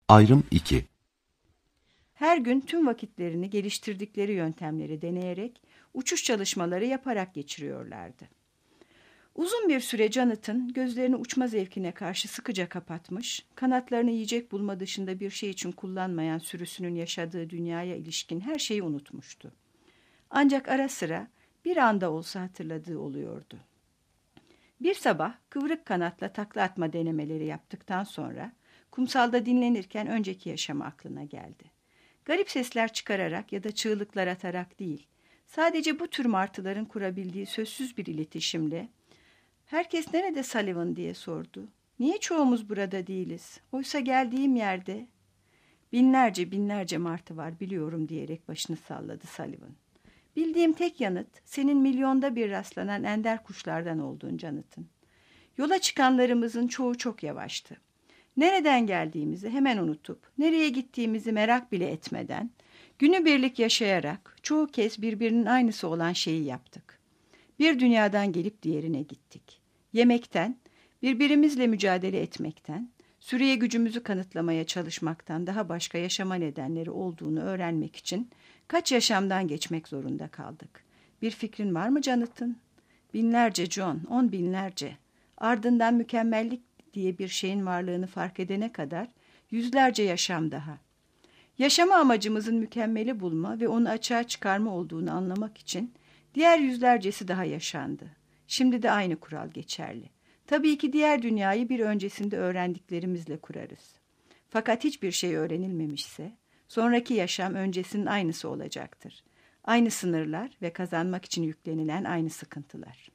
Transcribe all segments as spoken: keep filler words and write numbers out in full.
Ayrım iki. Her gün tüm vakitlerini geliştirdikleri yöntemleri deneyerek, uçuş çalışmaları yaparak geçiriyorlardı. Uzun bir süre Jonathan gözlerini uçma zevkine karşı sıkıca kapatmış, kanatlarını yiyecek bulma dışında bir şey için kullanmayan sürüsünün yaşadığı dünyaya ilişkin her şeyi unutmuştu. Ancak ara sıra bir anda olsa hatırladığı oluyordu. Bir sabah kıvrık kanatla takla atma denemeleri yaptıktan sonra kumsalda dinlenirken önceki yaşamı aklına geldi. Garip sesler çıkararak ya da çığlıklar atarak değil, sadece bu tür martıların kurabildiği sözsüz bir iletişimle "Herkes nerede Sullivan?" diye sordu. "Niye çoğumuz burada değiliz? Oysa geldiğim yerde..." "Binlerce binlerce martı var biliyorum," diyerek başını salladı Sullivan. "Bildiğim tek yanıt senin milyonda bir rastlanan ender kuşlardan olduğun Jonathan. Yola çıkanlarımızın çoğu çok yavaştı. Nereden geldiğimizi hemen unutup, nereye gittiğimizi merak bile etmeden, günübirlik yaşayarak çoğu kez birbirinin aynısı olan şeyi yaptık. Bir dünyadan gelip diğerine gittik. Yemekten, birbirimizle mücadele etmekten, sürüye gücümüzü kanıtlamaya çalışmaktan daha başka yaşama nedenleri olduğunu öğrenmek için kaç yaşamdan geçmek zorunda kaldık. Bir fikrin var mı Jonathan? Binlerce John, on binlerce. Ardından mükemmellik diye bir şeyin varlığını fark edene kadar yüzlerce yaşam daha. Yaşama amacımızın mükemmeli bulma ve onu açığa çıkarma olduğunu anlamak için diğer yüzlercesi daha yaşandı. Şimdi de aynı kural geçerli. Tabii ki diğer dünyayı bir öncesinde öğrendiklerimizle kurarız. Fakat hiçbir şey öğrenilmemişse, sonraki yaşam öncesinin aynısı olacaktır. Aynı sınırlar ve kazanmak için yüklenilen aynı sıkıntılar.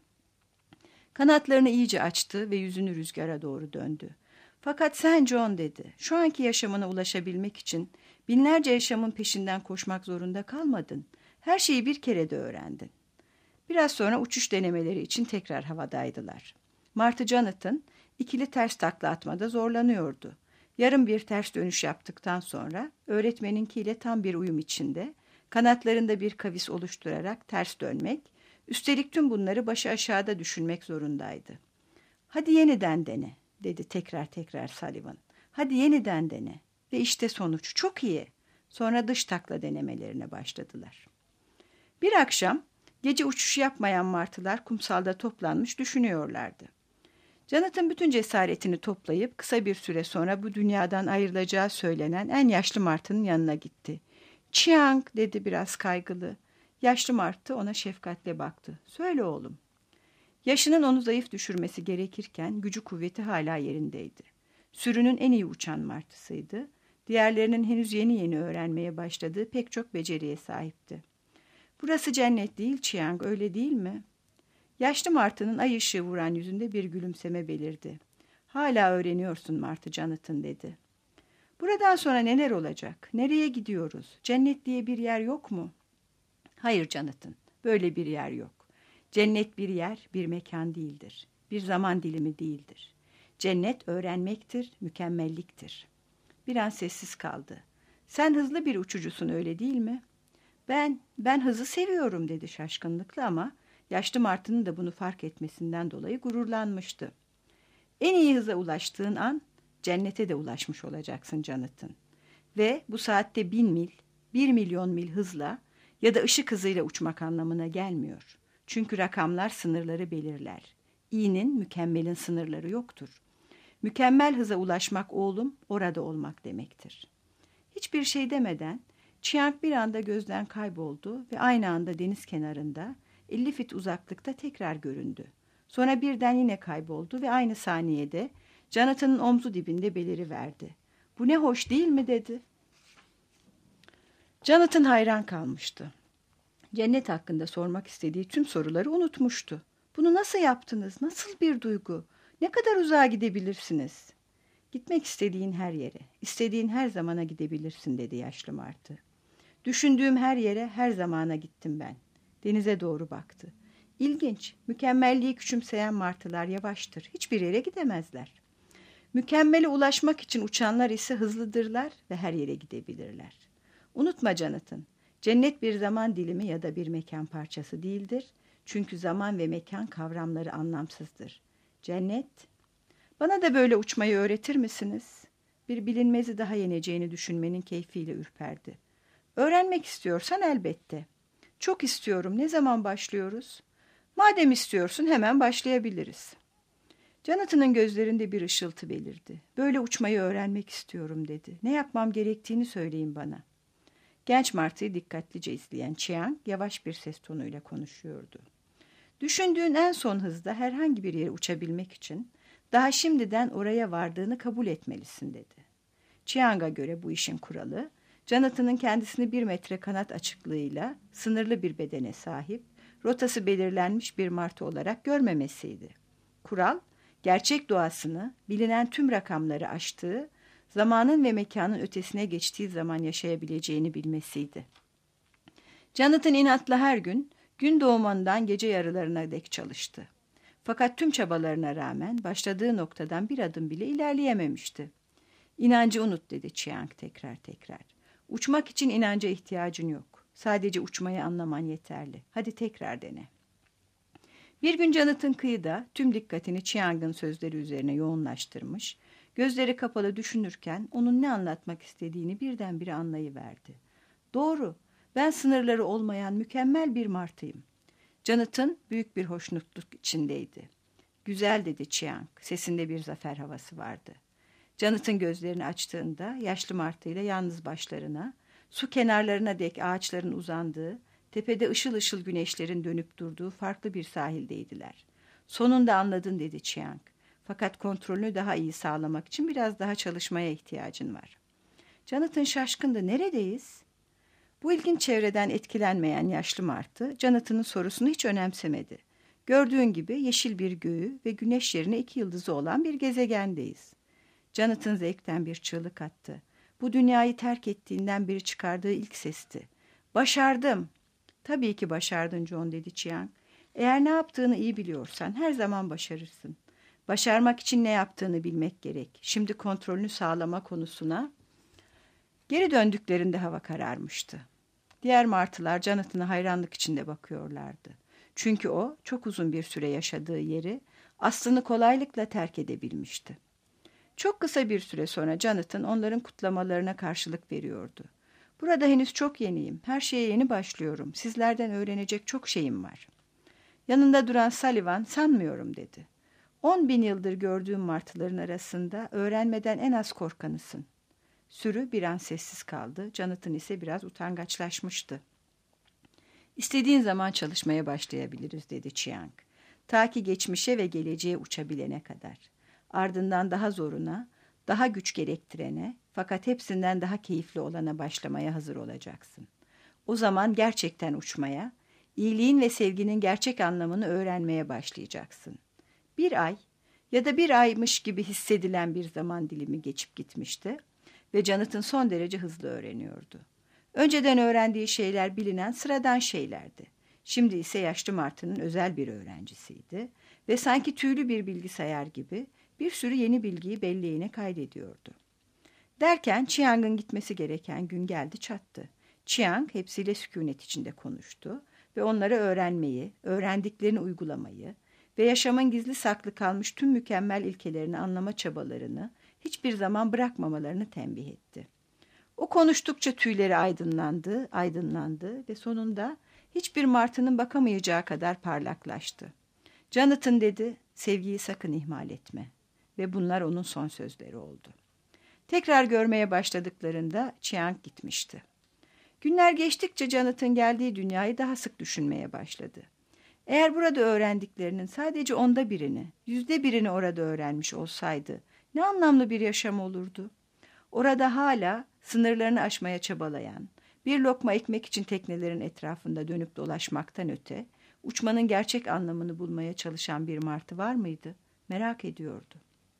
Kanatlarını iyice açtı ve yüzünü rüzgara doğru döndü. "Fakat sen John," dedi, "şu anki yaşamına ulaşabilmek için binlerce yaşamın peşinden koşmak zorunda kalmadın. Her şeyi bir kerede öğrendin." Biraz sonra uçuş denemeleri için tekrar havadaydılar. Martı Jonathan ikili ters takla atmada zorlanıyordu. Yarım bir ters dönüş yaptıktan sonra öğretmeninkiyle tam bir uyum içinde kanatlarında bir kavis oluşturarak ters dönmek, üstelik tüm bunları başı aşağıda düşünmek zorundaydı. "Hadi yeniden dene," dedi tekrar tekrar Sullivan. "Hadi yeniden dene." Ve işte sonuç çok iyi. Sonra dış takla denemelerine başladılar. Bir akşam gece uçuş yapmayan martılar kumsalda toplanmış düşünüyorlardı. Jonathan bütün cesaretini toplayıp kısa bir süre sonra bu dünyadan ayrılacağı söylenen en yaşlı martının yanına gitti. "Chiang," dedi biraz kaygılı. Yaşlı martı ona şefkatle baktı. "Söyle oğlum." Yaşının onu zayıf düşürmesi gerekirken gücü kuvveti hala yerindeydi. Sürünün en iyi uçan martısıydı. Diğerlerinin henüz yeni yeni öğrenmeye başladığı pek çok beceriye sahipti. "Burası cennet değil Chiang, öyle değil mi?" Yaşlı martının ay ışığı vuran yüzünde bir gülümseme belirdi. "Hala öğreniyorsun Martı Jonathan," dedi. "Buradan sonra neler olacak? Nereye gidiyoruz? Cennet diye bir yer yok mu?" "Hayır Jonathan, böyle bir yer yok. Cennet bir yer, bir mekan değildir. Bir zaman dilimi değildir. Cennet öğrenmektir, mükemmelliktir." Bir an sessiz kaldı. "Sen hızlı bir uçucusun, öyle değil mi?" Ben, ben hızı seviyorum," dedi şaşkınlıkla ama yaşlı martının da bunu fark etmesinden dolayı gururlanmıştı. "En iyi hıza ulaştığın an cennete de ulaşmış olacaksın Jonathan. Ve bu saatte bin mil, bir milyon mil hızla ya da ışık hızıyla uçmak anlamına gelmiyor. Çünkü rakamlar sınırları belirler. İyinin, mükemmelin sınırları yoktur. Mükemmel hıza ulaşmak oğlum, orada olmak demektir." Hiçbir şey demeden Chiang bir anda gözden kayboldu ve aynı anda deniz kenarında elli fit uzaklıkta tekrar göründü. Sonra birden yine kayboldu ve aynı saniyede Jonathan'ın omzu dibinde beliriverdi. "Bu ne hoş değil mi?" dedi. Jonathan hayran kalmıştı. Cennet hakkında sormak istediği tüm soruları unutmuştu. "Bunu nasıl yaptınız? Nasıl bir duygu? Ne kadar uzağa gidebilirsiniz?" "Gitmek istediğin her yere, istediğin her zamana gidebilirsin," dedi yaşlı martı. "Düşündüğüm her yere, her zamana gittim ben." Denize doğru baktı. "İlginç, mükemmelliği küçümseyen martılar yavaştır, hiçbir yere gidemezler. Mükemmele ulaşmak için uçanlar ise hızlıdırlar ve her yere gidebilirler. Unutma Jonathan, cennet bir zaman dilimi ya da bir mekan parçası değildir. Çünkü zaman ve mekan kavramları anlamsızdır. Cennet, bana da böyle uçmayı öğretir misiniz?" Bir bilinmezi daha yeneceğini düşünmenin keyfiyle ürperdi. Öğrenmek istiyorsan elbette. Çok istiyorum. Ne zaman başlıyoruz? Madem istiyorsun hemen başlayabiliriz. Jonathan'ın gözlerinde bir ışıltı belirdi. Böyle uçmayı öğrenmek istiyorum dedi. Ne yapmam gerektiğini söyleyin bana. Genç martıyı dikkatlice izleyen Chiang yavaş bir ses tonuyla konuşuyordu. Düşündüğün en son hızda herhangi bir yere uçabilmek için daha şimdiden oraya vardığını kabul etmelisin dedi. Chiang'a göre bu işin kuralı, Jonathan'ın kendisini bir metre kanat açıklığıyla sınırlı bir bedene sahip, rotası belirlenmiş bir martı olarak görmemesiydi. Kural, gerçek doğasını, bilinen tüm rakamları aştığı, zamanın ve mekanın ötesine geçtiği zaman yaşayabileceğini bilmesiydi. Jonathan inatla her gün, gün doğumundan gece yarılarına dek çalıştı. Fakat tüm çabalarına rağmen başladığı noktadan bir adım bile ilerleyememişti. İnancı unut dedi Chiang tekrar tekrar. Uçmak için inanca ihtiyacın yok. Sadece uçmayı anlaman yeterli. Hadi tekrar dene. Bir gün Jonathan kıyıda tüm dikkatini Chiang'ın sözleri üzerine yoğunlaştırmış, gözleri kapalı düşünürken onun ne anlatmak istediğini birdenbire anlayıverdi. Doğru, ben sınırları olmayan mükemmel bir martıyım. Jonathan büyük bir hoşnutluk içindeydi. Güzel dedi Chiang, sesinde bir zafer havası vardı. Jonathan gözlerini açtığında yaşlı martıyla yalnız başlarına, su kenarlarına dek ağaçların uzandığı, tepede ışıl ışıl güneşlerin dönüp durduğu farklı bir sahildeydiler. Sonunda anladın dedi Chiang. Fakat kontrolünü daha iyi sağlamak için biraz daha çalışmaya ihtiyacın var. Jonathan şaşkındı. Neredeyiz? Bu ilginç çevreden etkilenmeyen yaşlı martı, Jonathan'ın sorusunu hiç önemsemedi. Gördüğün gibi yeşil bir göğü ve güneş yerine iki yıldızı olan bir gezegendeyiz. Jonathan zevkten bir çığlık attı. Bu dünyayı terk ettiğinden beri çıkardığı ilk sesti. Başardım. Tabii ki başardın John dedi Chiang. Eğer ne yaptığını iyi biliyorsan her zaman başarırsın. Başarmak için ne yaptığını bilmek gerek. Şimdi kontrolünü sağlama konusuna. Geri döndüklerinde hava kararmıştı. Diğer martılar Jonathan'a hayranlık içinde bakıyorlardı. Çünkü o çok uzun bir süre yaşadığı yeri aslını kolaylıkla terk edebilmişti. Çok kısa bir süre sonra Jonathan onların kutlamalarına karşılık veriyordu. Burada henüz çok yeniyim. Her şeye yeni başlıyorum. Sizlerden öğrenecek çok şeyim var. Yanında duran Sullivan sanmıyorum dedi. On bin yıldır gördüğüm martıların arasında öğrenmeden en az korkanısın. Sürü bir an sessiz kaldı. Jonathan ise biraz utangaçlaşmıştı. İstediğin zaman çalışmaya başlayabiliriz dedi Chiang. Ta ki geçmişe ve geleceğe uçabilene kadar. Ardından daha zoruna, daha güç gerektirene fakat hepsinden daha keyifli olana başlamaya hazır olacaksın. O zaman gerçekten uçmaya, iyiliğin ve sevginin gerçek anlamını öğrenmeye başlayacaksın. Bir ay ya da bir aymış gibi hissedilen bir zaman dilimi geçip gitmişti ve Jonathan son derece hızlı öğreniyordu. Önceden öğrendiği şeyler bilinen sıradan şeylerdi. Şimdi ise yaşlı martının özel bir öğrencisiydi ve sanki tüylü bir bilgisayar gibi bir sürü yeni bilgiyi belleğine kaydediyordu. Derken Chiang'ın gitmesi gereken gün geldi çattı. Chiang hepsiyle sükunet içinde konuştu ve onlara öğrenmeyi, öğrendiklerini uygulamayı ve yaşamın gizli saklı kalmış tüm mükemmel ilkelerini anlama çabalarını hiçbir zaman bırakmamalarını tembih etti. O konuştukça tüyleri aydınlandı, aydınlandı ve sonunda hiçbir martının bakamayacağı kadar parlaklaştı. Jonathan dedi, sevgiyi sakın ihmal etme. Ve bunlar onun son sözleri oldu. Tekrar görmeye başladıklarında Chiang gitmişti. Günler geçtikçe Jonathan geldiği dünyayı daha sık düşünmeye başladı. Eğer burada öğrendiklerinin sadece onda birini, yüzde birini orada öğrenmiş olsaydı ne anlamlı bir yaşam olurdu? Orada hala sınırlarını aşmaya çabalayan, bir lokma ekmek için teknelerin etrafında dönüp dolaşmaktan öte, uçmanın gerçek anlamını bulmaya çalışan bir martı var mıydı? Merak ediyordu.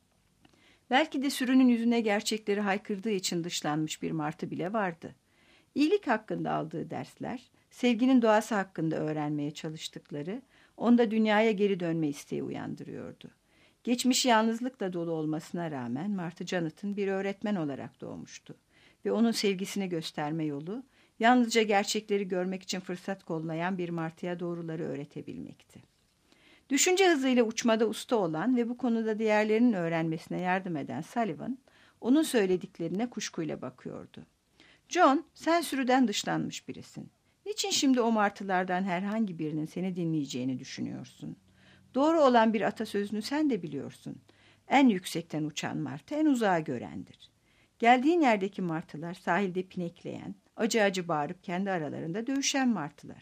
Belki de sürünün yüzüne gerçekleri haykırdığı için dışlanmış bir martı bile vardı. İyilik hakkında aldığı dersler, sevginin doğası hakkında öğrenmeye çalıştıkları, onda dünyaya geri dönme isteği uyandırıyordu. Geçmişi yalnızlıkla dolu olmasına rağmen Martı Jonathan bir öğretmen olarak doğmuştu ve onun sevgisini gösterme yolu, yalnızca gerçekleri görmek için fırsat kollayan bir martıya doğruları öğretebilmekti. Düşünce hızıyla uçmada usta olan ve bu konuda diğerlerinin öğrenmesine yardım eden Sullivan, onun söylediklerine kuşkuyla bakıyordu. John, sen sürüden dışlanmış birisin. Niçin şimdi o martılardan herhangi birinin seni dinleyeceğini düşünüyorsun? Doğru olan bir atasözünü sen de biliyorsun. En yüksekten uçan martı en uzağa görendir. Geldiğin yerdeki martılar sahilde pinekleyen, acı acı bağırıp kendi aralarında dövüşen martılar.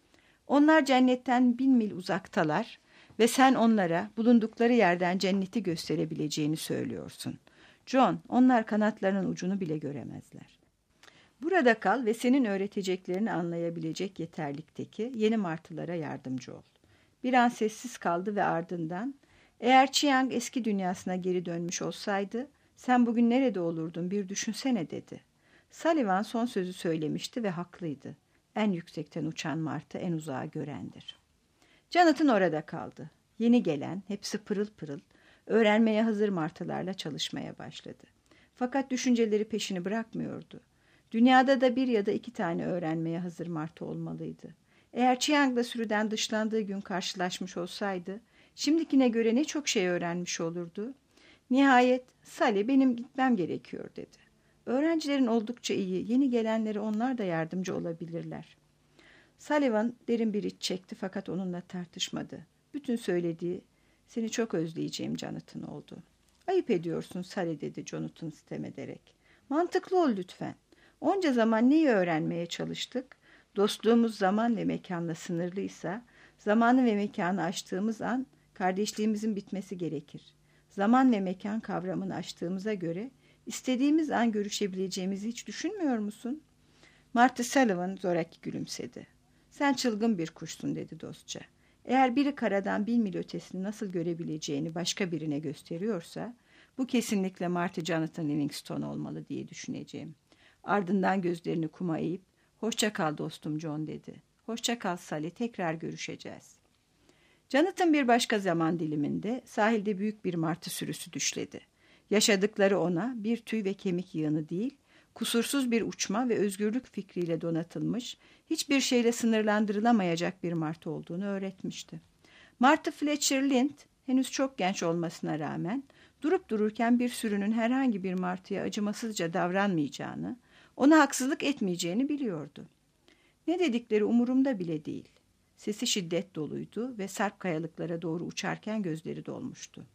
Onlar cennetten bin mil uzaktalar ve sen onlara bulundukları yerden cenneti gösterebileceğini söylüyorsun. John, onlar kanatlarının ucunu bile göremezler. Burada kal ve senin öğreteceklerini anlayabilecek yeterlikteki yeni martılara yardımcı ol. Bir an sessiz kaldı ve ardından, eğer Chiang eski dünyasına geri dönmüş olsaydı, sen bugün nerede olurdun bir düşünsene dedi. Sullivan son sözü söylemişti ve haklıydı. En yüksekten uçan martı en uzağa görendir. Jonathan orada kaldı. Yeni gelen, hepsi pırıl pırıl, öğrenmeye hazır martılarla çalışmaya başladı. Fakat düşünceleri peşini bırakmıyordu. Dünyada da bir ya da iki tane öğrenmeye hazır martı olmalıydı. Eğer Chiang'la sürüden dışlandığı gün karşılaşmış olsaydı, şimdikine göre ne çok şey öğrenmiş olurdu. Nihayet, Sally benim gitmem gerekiyor dedi. Öğrencilerin oldukça iyi, yeni gelenlere onlar da yardımcı olabilirler. Sullivan derin bir iç çekti fakat onunla tartışmadı. Bütün söylediği, seni çok özleyeceğim Jonathan oldu. Ayıp ediyorsun Sally dedi Jonathan sitem ederek. Mantıklı ol lütfen. Onca zaman neyi öğrenmeye çalıştık? Dostluğumuz zaman ve mekanla sınırlıysa, zamanı ve mekanı aştığımız an kardeşliğimizin bitmesi gerekir. Zaman ve mekan kavramını aştığımıza göre istediğimiz an görüşebileceğimizi hiç düşünmüyor musun? Marty Sullivan zoraki gülümsedi. Sen çılgın bir kuşsun dedi dostça. Eğer biri karadan bin mil ötesini nasıl görebileceğini başka birine gösteriyorsa, bu kesinlikle Marty Jonathan Livingstone olmalı diye düşüneceğim. Ardından gözlerini kuma eğip, hoşça kal dostum John dedi. Hoşça kal Sally, tekrar görüşeceğiz. Jonathan bir başka zaman diliminde sahilde büyük bir martı sürüsü düşledi. Yaşadıkları ona bir tüy ve kemik yığını değil, kusursuz bir uçma ve özgürlük fikriyle donatılmış, hiçbir şeyle sınırlandırılamayacak bir martı olduğunu öğretmişti. Martı Fletcher Lind, henüz çok genç olmasına rağmen, durup dururken bir sürünün herhangi bir martıya acımasızca davranmayacağını, ona haksızlık etmeyeceğini biliyordu. Ne dedikleri umurumda bile değil. Sesi şiddet doluydu ve sarp kayalıklara doğru uçarken gözleri dolmuştu.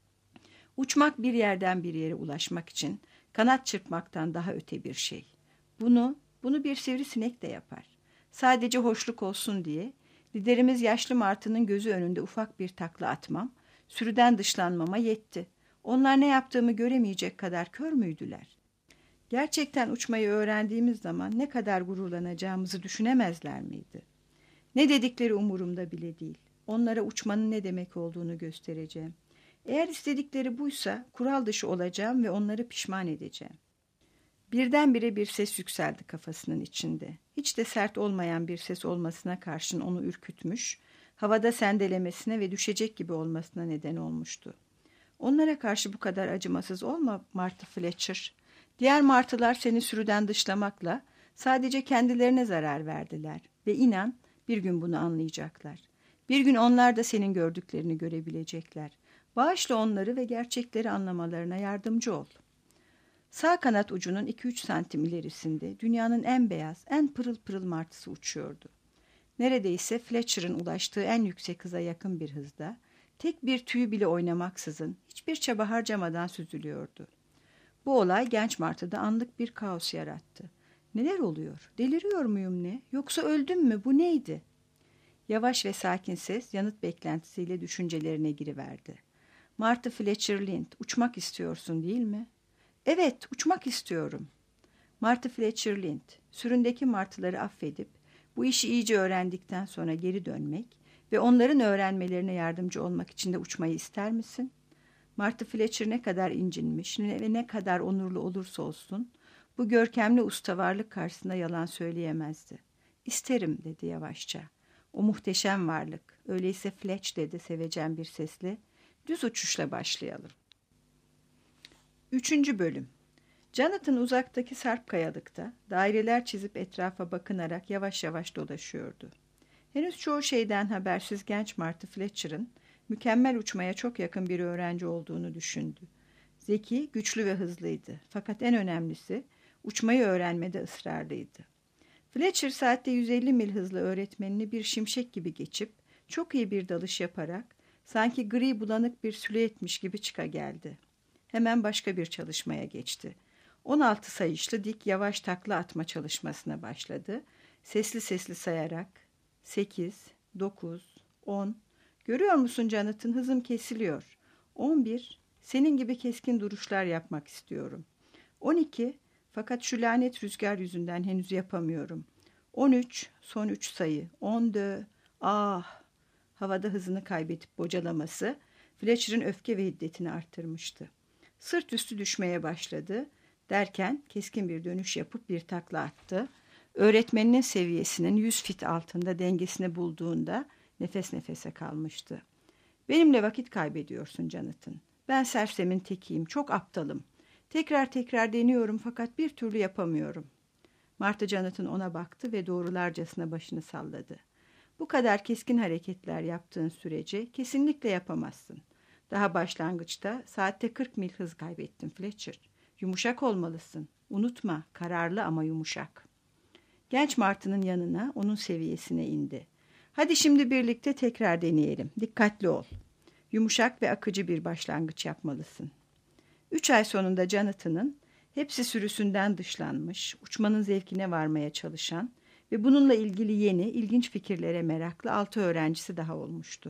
Uçmak bir yerden bir yere ulaşmak için kanat çırpmaktan daha öte bir şey. Bunu, bunu bir sivrisinek de yapar. Sadece hoşluk olsun diye liderimiz yaşlı martının gözü önünde ufak bir takla atmam, sürüden dışlanmama yetti. Onlar ne yaptığımı göremeyecek kadar kör müydüler? Gerçekten uçmayı öğrendiğimiz zaman ne kadar gururlanacağımızı düşünemezler miydi? Ne dedikleri umurumda bile değil. Onlara uçmanın ne demek olduğunu göstereceğim. Eğer istedikleri buysa kural dışı olacağım ve onları pişman edeceğim. Birdenbire bir ses yükseldi kafasının içinde. Hiç de sert olmayan bir ses olmasına karşın onu ürkütmüş, havada sendelemesine ve düşecek gibi olmasına neden olmuştu. Onlara karşı bu kadar acımasız olma Martı Fletcher. Diğer martılar seni sürüden dışlamakla sadece kendilerine zarar verdiler ve inan bir gün bunu anlayacaklar. Bir gün onlar da senin gördüklerini görebilecekler. Bağışla onları ve gerçekleri anlamalarına yardımcı ol. Sağ kanat ucunun iki üç santim ilerisinde dünyanın en beyaz, en pırıl pırıl martısı uçuyordu. Neredeyse Fletcher'ın ulaştığı en yüksek hıza yakın bir hızda, tek bir tüy bile oynamaksızın, hiçbir çaba harcamadan süzülüyordu. Bu olay genç martıda anlık bir kaos yarattı. Neler oluyor? Deliriyor muyum ne? Yoksa öldüm mü? Bu neydi? Yavaş ve sakin ses yanıt beklentisiyle düşüncelerine giriverdi. Martı Fletcher Lind, uçmak istiyorsun değil mi? Evet, uçmak istiyorum. Martı Fletcher Lind, süründeki martıları affedip, bu işi iyice öğrendikten sonra geri dönmek ve onların öğrenmelerine yardımcı olmak için de uçmayı ister misin? Martı Fletcher ne kadar incinmiş ve ne kadar onurlu olursa olsun, bu görkemli ustavarlık karşısında yalan söyleyemezdi. İsterim dedi yavaşça. O muhteşem varlık, öyleyse Fletch dedi sevecen bir sesle. Düz uçuşla başlayalım. Üçüncü bölüm. Jonathan uzaktaki sarp kayalıkta daireler çizip etrafa bakınarak yavaş yavaş dolaşıyordu. Henüz çoğu şeyden habersiz genç Martı Fletcher'ın mükemmel uçmaya çok yakın bir öğrenci olduğunu düşündü. Zeki, güçlü ve hızlıydı. Fakat en önemlisi uçmayı öğrenmede ısrarlıydı. Fletcher saatte yüz elli mil hızla öğretmenini bir şimşek gibi geçip çok iyi bir dalış yaparak sanki gri bulanık bir silüetmiş gibi çıka geldi. Hemen başka bir çalışmaya geçti. on altı sayışlı dik yavaş takla atma çalışmasına başladı. Sesli sesli sayarak sekiz, dokuz, on. Görüyor musun Jonathan, hızım kesiliyor. on bir. Senin gibi keskin duruşlar yapmak istiyorum. on iki. Fakat şu lanet rüzgar yüzünden henüz yapamıyorum. on üç. Son üç sayı. on dört. Ah! Havada hızını kaybedip bocalaması Fletcher'ın öfke ve hiddetini arttırmıştı. Sırt üstü düşmeye başladı. Derken keskin bir dönüş yapıp bir takla attı. Öğretmeninin seviyesinin yüz fit altında dengesini bulduğunda nefes nefese kalmıştı. Benimle vakit kaybediyorsun Jonathan. Ben sersemin tekiyim, çok aptalım. Tekrar tekrar deniyorum fakat bir türlü yapamıyorum. Martha Jonathan ona baktı ve doğrularcasına başını salladı. Bu kadar keskin hareketler yaptığın sürece kesinlikle yapamazsın. Daha başlangıçta saatte kırk mil hız kaybettin Fletcher. Yumuşak olmalısın. Unutma, kararlı ama yumuşak. Genç Martı'nın yanına, onun seviyesine indi. Hadi şimdi birlikte tekrar deneyelim. Dikkatli ol. Yumuşak ve akıcı bir başlangıç yapmalısın. Üç ay sonunda Jonathan'ın hepsi sürüsünden dışlanmış, uçmanın zevkine varmaya çalışan ve bununla ilgili yeni, ilginç fikirlere meraklı altı öğrencisi daha olmuştu.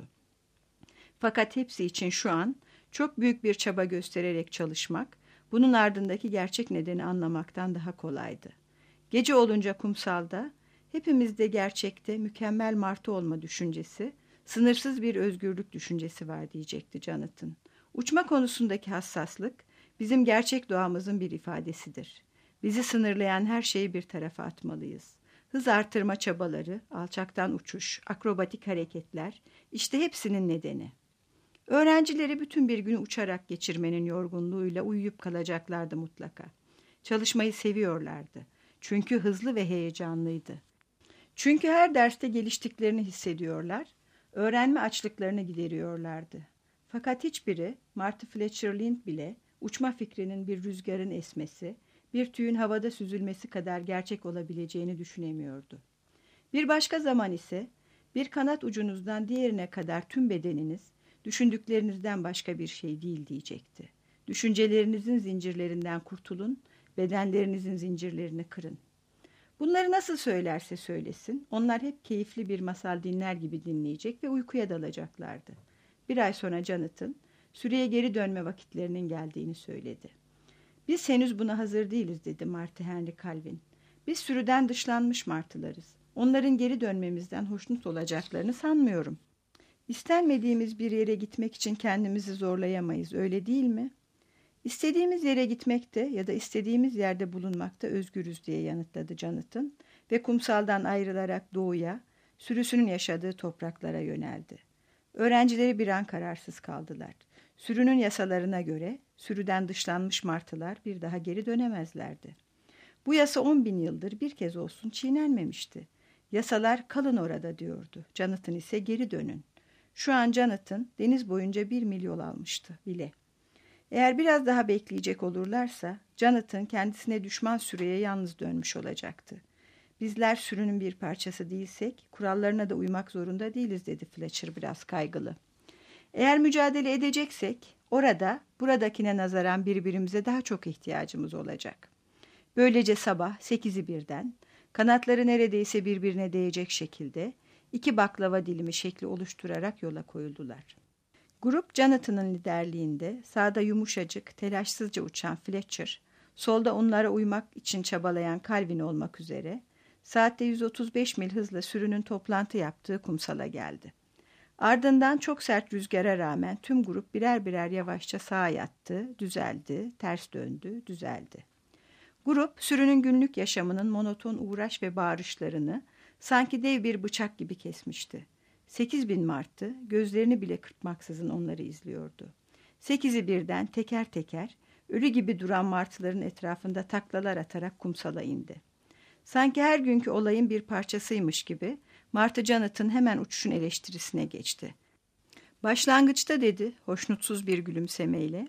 Fakat hepsi için şu an çok büyük bir çaba göstererek çalışmak, bunun ardındaki gerçek nedeni anlamaktan daha kolaydı. Gece olunca kumsalda, hepimizde gerçekte mükemmel martı olma düşüncesi, sınırsız bir özgürlük düşüncesi var diyecekti Jonathan. Uçma konusundaki hassaslık, bizim gerçek doğamızın bir ifadesidir. Bizi sınırlayan her şeyi bir tarafa atmalıyız. Hız artırma çabaları, alçaktan uçuş, akrobatik hareketler, işte hepsinin nedeni. Öğrencileri bütün bir günü uçarak geçirmenin yorgunluğuyla uyuyup kalacaklardı mutlaka. Çalışmayı seviyorlardı. Çünkü hızlı ve heyecanlıydı. Çünkü her derste geliştiklerini hissediyorlar, öğrenme açlıklarını gideriyorlardı. Fakat hiçbiri, Martha Fletcher Lind bile, uçma fikrinin bir rüzgarın esmesi, bir tüyün havada süzülmesi kadar gerçek olabileceğini düşünemiyordu. Bir başka zaman ise, bir kanat ucunuzdan diğerine kadar tüm bedeniniz, düşündüklerinizden başka bir şey değil diyecekti. Düşüncelerinizin zincirlerinden kurtulun, bedenlerinizin zincirlerini kırın. Bunları nasıl söylerse söylesin, onlar hep keyifli bir masal dinler gibi dinleyecek ve uykuya dalacaklardı. Bir ay sonra Jonathan, sürüye geri dönme vakitlerinin geldiğini söyledi. Biz henüz buna hazır değiliz dedi Martha Henry Calvin. Biz sürüden dışlanmış martılarız. Onların geri dönmemizden hoşnut olacaklarını sanmıyorum. İstenmediğimiz bir yere gitmek için kendimizi zorlayamayız, öyle değil mi? İstediğimiz yere gitmekte ya da istediğimiz yerde bulunmakta özgürüz diye yanıtladı Jonathan ve kumsaldan ayrılarak doğuya, sürüsünün yaşadığı topraklara yöneldi. Öğrencileri bir an kararsız kaldılar. Sürünün yasalarına göre sürüden dışlanmış martılar bir daha geri dönemezlerdi. Bu yasa on bin yıldır bir kez olsun çiğnenmemişti. Yasalar kalın orada diyordu. Jonathan ise geri dönün. Şu an Jonathan deniz boyunca bir mil yol almıştı bile. Eğer biraz daha bekleyecek olurlarsa Jonathan kendisine düşman sürüye yalnız dönmüş olacaktı. Bizler sürünün bir parçası değilsek kurallarına da uymak zorunda değiliz dedi Fletcher biraz kaygılı. Eğer mücadele edeceksek orada buradakine nazaran birbirimize daha çok ihtiyacımız olacak. Böylece sabah sekizi birden kanatları neredeyse birbirine değecek şekilde iki baklava dilimi şekli oluşturarak yola koyuldular. Grup Jonathan'ın liderliğinde sağda yumuşacık, telaşsızca uçan Fletcher, solda onlara uymak için çabalayan Calvin olmak üzere saatte yüz otuz beş mil hızla sürünün toplantı yaptığı kumsala geldi. Ardından çok sert rüzgara rağmen tüm grup birer birer yavaşça sağa yattı, düzeldi, ters döndü, düzeldi. Grup sürünün günlük yaşamının monoton uğraş ve bağırışlarını sanki dev bir bıçak gibi kesmişti. Sekiz bin martı gözlerini bile kırpmaksızın onları izliyordu. Sekizi birden teker teker ölü gibi duran martıların etrafında taklalar atarak kumsala indi. Sanki her günkü olayın bir parçasıymış gibi Martha Jonathan hemen uçuşun eleştirisine geçti. Başlangıçta dedi hoşnutsuz bir gülümsemeyle,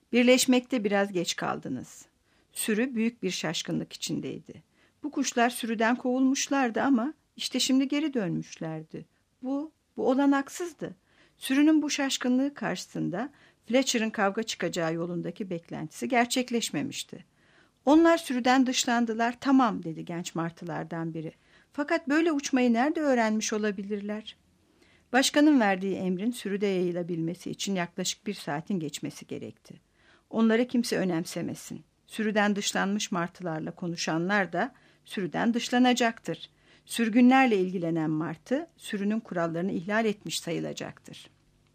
Birleşmekte biraz geç kaldınız. Sürü büyük bir şaşkınlık içindeydi. Bu kuşlar sürüden kovulmuşlardı ama işte şimdi geri dönmüşlerdi. Bu, bu olanaksızdı. Sürünün bu şaşkınlığı karşısında Fletcher'ın kavga çıkacağı yolundaki beklentisi gerçekleşmemişti. Onlar sürüden dışlandılar, tamam dedi genç martılardan biri. Fakat böyle uçmayı nerede öğrenmiş olabilirler? Başkanın verdiği emrin sürüde yayılabilmesi için yaklaşık bir saatin geçmesi gerekti. Onları kimse önemsemesin. Sürüden dışlanmış martılarla konuşanlar da sürüden dışlanacaktır. Sürgünlerle ilgilenen martı sürünün kurallarını ihlal etmiş sayılacaktır.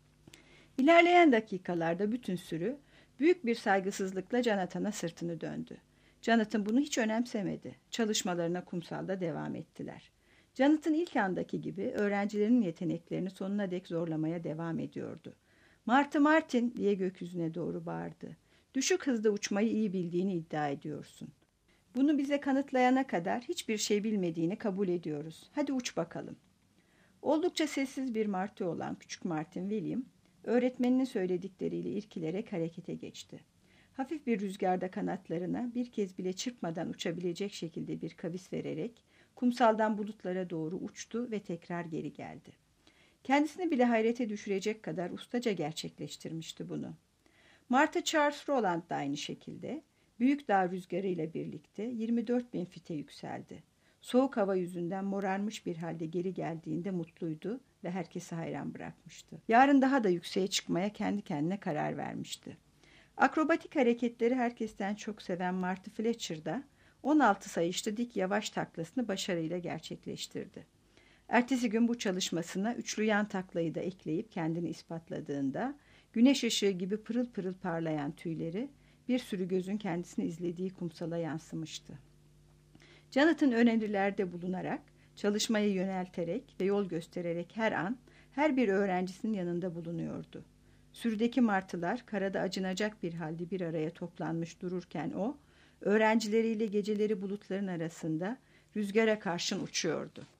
İlerleyen dakikalarda bütün sürü büyük bir saygısızlıkla Jonathan'a sırtını döndü. Jonathan bunu hiç önemsemedi. Çalışmalarına kumsalda devam ettiler. Jonathan ilk andaki gibi öğrencilerin yeteneklerini sonuna dek zorlamaya devam ediyordu. "Martı Martin!" diye gökyüzüne doğru bağırdı. "Düşük hızda uçmayı iyi bildiğini iddia ediyorsun. Bunu bize kanıtlayana kadar hiçbir şey bilmediğini kabul ediyoruz. Hadi uç bakalım." Oldukça sessiz bir martı olan küçük Martin William, öğretmeninin söyledikleriyle irkilerek harekete geçti. Hafif bir rüzgarda kanatlarına bir kez bile çırpmadan uçabilecek şekilde bir kavis vererek kumsaldan bulutlara doğru uçtu ve tekrar geri geldi. Kendisini bile hayrete düşürecek kadar ustaca gerçekleştirmişti bunu. Martı Charles Roland da aynı şekilde büyük dağ rüzgarıyla birlikte yirmi dört bin fite yükseldi. Soğuk hava yüzünden morarmış bir halde geri geldiğinde mutluydu ve herkesi hayran bırakmıştı. Yarın daha da yükseğe çıkmaya kendi kendine karar vermişti. Akrobatik hareketleri herkesten çok seven Martı Fletcher da on altı sayışlı dik yavaş taklasını başarıyla gerçekleştirdi. Ertesi gün bu çalışmasına üçlü yan taklayı da ekleyip kendini ispatladığında güneş ışığı gibi pırıl pırıl parlayan tüyleri bir sürü gözün kendisini izlediği kumsala yansımıştı. Jonathan önerilerde bulunarak, çalışmayı yönelterek ve yol göstererek her an her bir öğrencisinin yanında bulunuyordu. Sürüdeki martılar karada acınacak bir halde bir araya toplanmış dururken o, öğrencileriyle geceleri bulutların arasında rüzgara karşın uçuyordu.